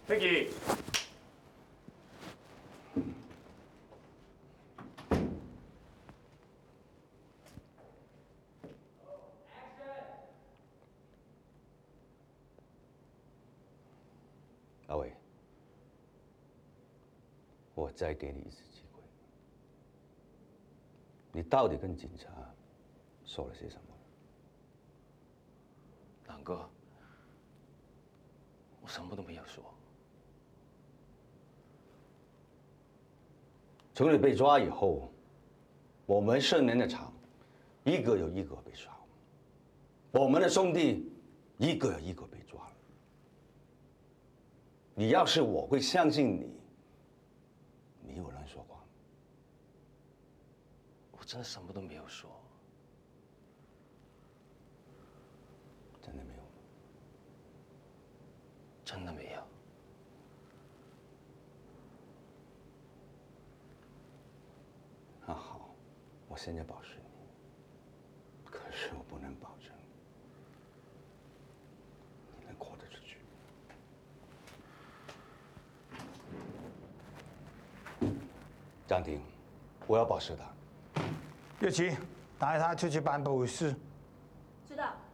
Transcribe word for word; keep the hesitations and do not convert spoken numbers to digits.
Vicky。 阿伟，我再给你一次机会，你到底跟警察说了些什么？ 南哥，我什么都没有说。 从你被抓以后，我们圣人的厂一个又一个被杀，我们的兄弟一个又一个被抓了。你要是我会相信你，你有人说谎。 我真的什么都没有说。 真的没有吗？ 真的没有。 那好，我现在保释你，可是我不能保证你能过得出去。暂停，我要保释他。 玉琪，带他出去办保释。 知道。